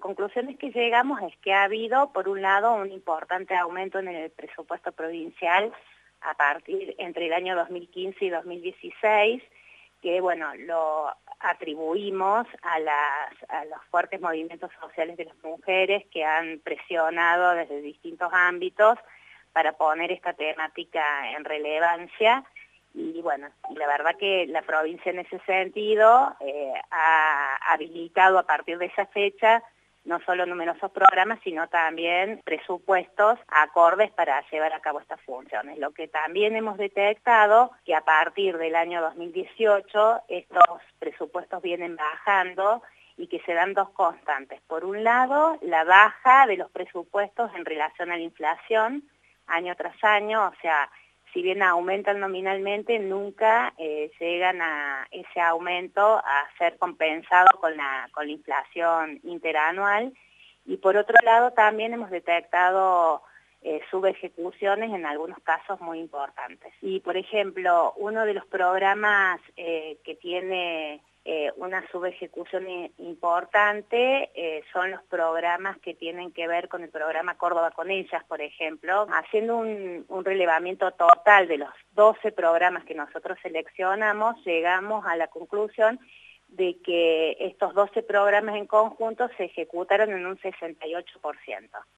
conclusiones que llegamos es que ha habido, por un lado, un importante aumento en el presupuesto provincial a partir entre el año 2015 y 2016, que bueno, lo atribuimos a los fuertes movimientos sociales de las mujeres que han presionado desde distintos ámbitos para poner esta temática en relevancia. Y bueno, la verdad que la provincia en ese sentido ha habilitado a partir de esa fecha no solo numerosos programas, sino también presupuestos acordes para llevar a cabo estas funciones. Lo que también hemos detectado que a partir del año 2018 estos presupuestos vienen bajando y que se dan dos constantes. Por un lado, la baja de los presupuestos en relación a la inflación año tras año, o sea, si bien aumentan nominalmente, nunca llegan a ese aumento a ser compensado con la inflación interanual. Y por otro lado también hemos detectado subejecuciones en algunos casos muy importantes. Y por ejemplo, uno de los programas que tiene una subejecución importante son los programas que tienen que ver con el programa Córdoba con Ellas, por ejemplo. Haciendo un relevamiento total de los 12 programas que nosotros seleccionamos, llegamos a la conclusión de que estos 12 programas en conjunto se ejecutaron en un 68%.